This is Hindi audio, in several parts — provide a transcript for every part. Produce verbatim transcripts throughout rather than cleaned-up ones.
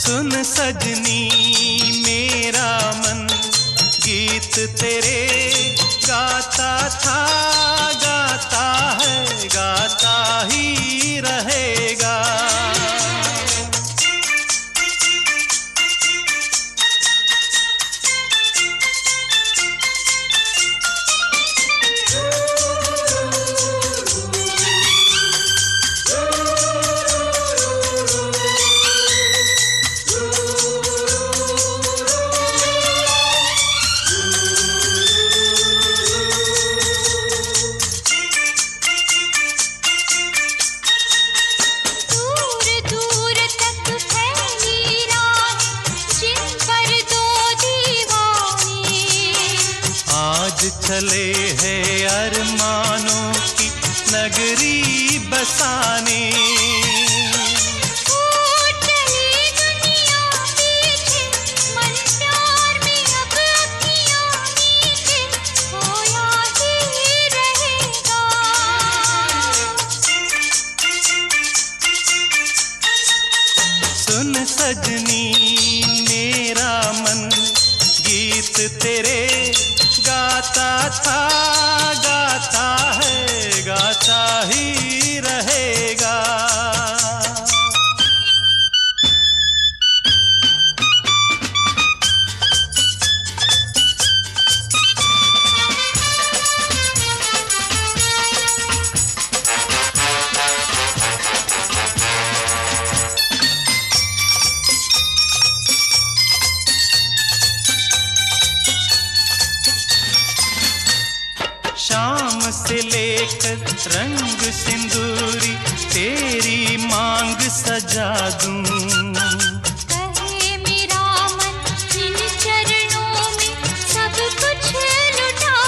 सुन सजनी मेरा मन गीत तेरे गाता था, गाता है, गाता ही रहेगा। चले हैं अरमानों की नगरी बसाने, चली दुनिया पीछे, मन प्यार में अब अखियां मीचे, खोया ही रहेगा। सुन सजनी मेरा मन गीत तेरे गाता था, गाता है, गाता ही रहेगा। शाम से लेकर रंग सिंदूरी तेरी मांग सजा दूं, कहे मेरा मन इन चरणों में सब कुछ लुटा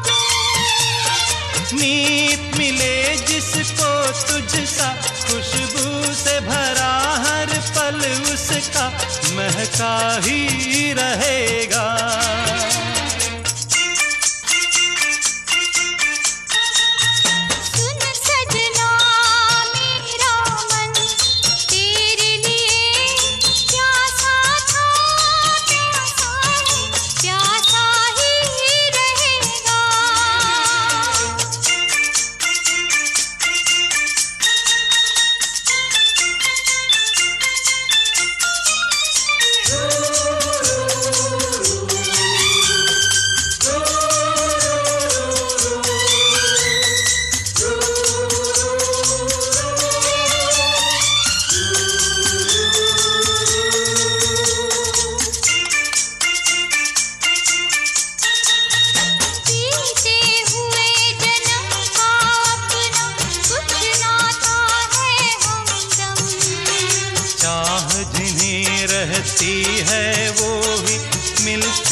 दूं। मीत मिले जिसको तुझसा, खुशबू से भरा हर पल उसका महका ही रहेगा। रहती है वो ही मिलती